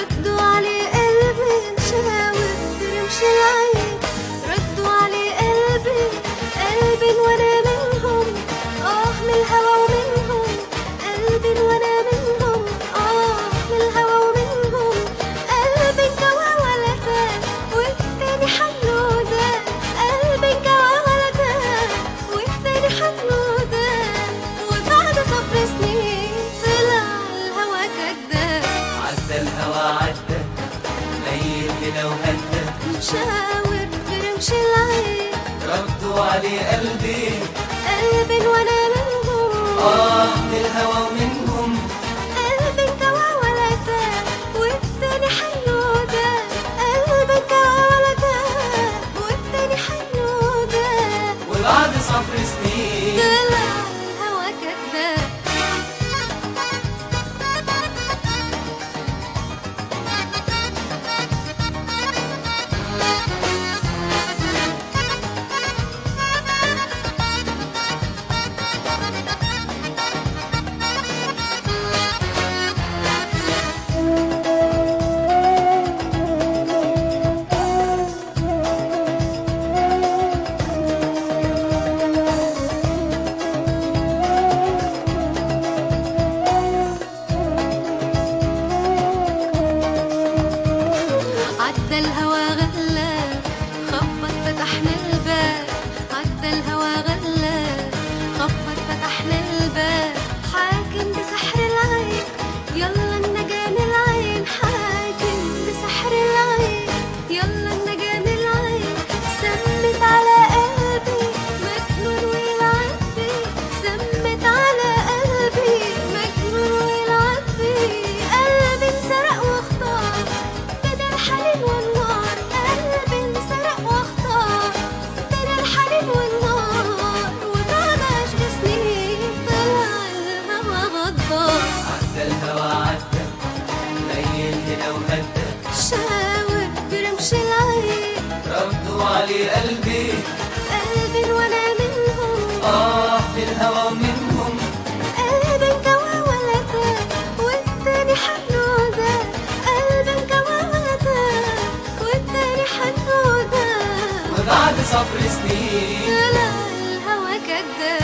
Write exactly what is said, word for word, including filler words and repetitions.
ردوا عليه قلبي مشاور برمش العين، ردوا عليه قلبي قلبي وانا منهم، اه من الهوى ومنهم قلبي وانا منهم، اه من الهوى ومنهم قلبي انكوى ولا تاه والتاني حنه ده، قلبي انكوى ولا تاه والتاني حنه ده، وبعد صبر سنين طلع الهوى كداب. عدى الهوى عدى ميل هنا وهدى، مشاور برمش العين ردوا عليه قلبي قلبي وانا منهم، اه من الهوى ومنهم قلبي انكوى ولا تاه والتاني حنه ده، قلبي انكوى ولا تاه والتاني حنه ده، وبعد صبر سنين طلع الهوى كداب. عدى الهوى غلاب خبط فتحنا الباب، عدى الهوى غلاب خبط فتحنا الباب، حاكم بسحر العين يلا النجاة العين، حاكم بسحر العين يلا النجاة العين، سمت على قلبي مجنون ويلعب بي، سمت على قلبي مجنون ويلعب بي، قلبي انسرق واختار بين الحنين والنار، قلبي انسرق واختار بين الحنين والنار، وبعد عشر سنين طلع الهوى غدار. عدى الهوى عدى ميل هنا وهدى، شاور برمش العين ردوا عليه قلبي قلبي وانا منهم، اه من الهوى ومنهم قلبي انكوى ولا تاه والتاني حنه ده، قلبي انكوى ولا تاه والتاني حنه ده، وبعد صبر سنين طلع الهوى كداب.